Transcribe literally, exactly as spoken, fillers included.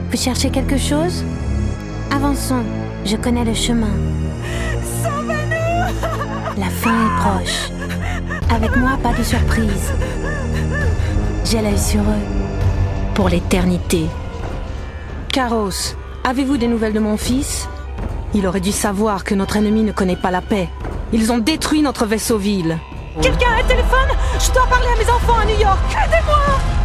Vous cherchez quelque chose? Avançons, je connais le chemin. Sauvez-nous! La fin est proche. Avec moi, pas de surprise. J'ai l'œil sur eux. Pour l'éternité. Carros, avez-vous des nouvelles de mon fils? Il aurait dû savoir que notre ennemi ne connaît pas la paix. Ils ont détruit notre vaisseau-ville. Quelqu'un a un téléphone? Je dois parler à mes enfants à New York. Aidez-moi!